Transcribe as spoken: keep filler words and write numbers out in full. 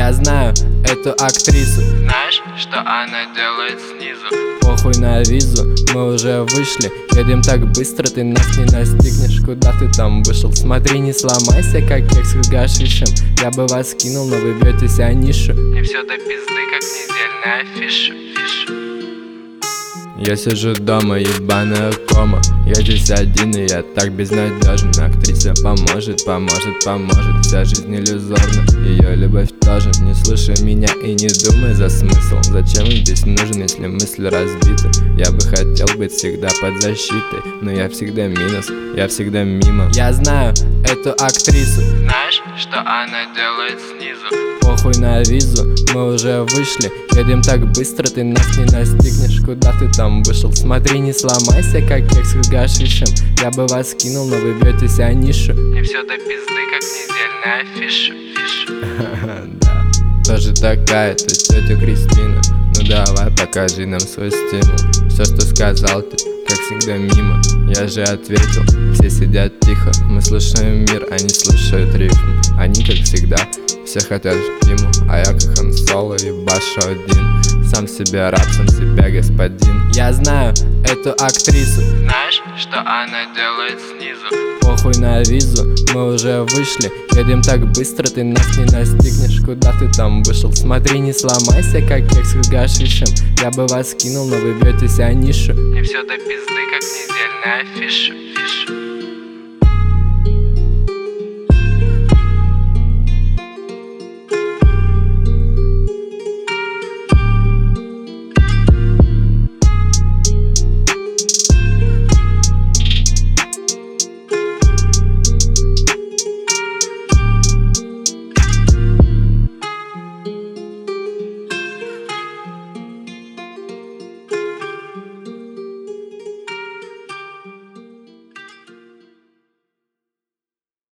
Я знаю эту актрису. Знаешь, что она делает снизу? Похуй на визу, мы уже вышли. Едем так быстро, ты нас не настигнешь. Куда ты там вышел? Смотри, не сломайся, как кекс с гашишем. Я бы вас кинул, но вы бьетесь о нишу. Мне все до пизды, как недельная афиша. Фиша. Я сижу дома, ебаная кома. Я здесь один, и я так безнадежен. Актриса поможет, поможет, поможет. Вся жизнь иллюзорна, ее любовь тоже. Не слушай меня и не думай за смысл. Зачем он здесь нужен, если мысль разбита? Я бы хотел быть всегда под защитой, но я всегда минус, я всегда мимо. Я знаю эту актрису. Знаешь, что она делает снизу? Похуй на визу, мы уже вышли. Едем так быстро, ты нас не настигнешь. Куда ты там вышел? Смотри, не сломайся, как кекс с гашишем. Я бы вас кинул, но вы бьетесь о нишу. Мне все до пизды, как недельная афиша. Фиша. Да, тоже такая ты тетя Кристина. Ну давай, покажи нам свой стимул. Все, что сказал ты, как всегда мимо. Я же ответил, все сидят тихо. Мы слушаем мир, они слушают рифм. Они, как всегда, все хотят ему, а я как Хан Соло ебашу один. Сам себе раб, сам себя господин. Я знаю эту актрису. Знаешь, что она делает снизу? Похуй на визу, мы уже вышли. Едем так быстро, ты нас не настигнешь. Куда ты там вышел? Смотри, не сломайся, как кекс с гашишем. Я бы вас кинул, но вы бьетесь о нишу. Мне все до пизды, как недельная афиша. Фиша.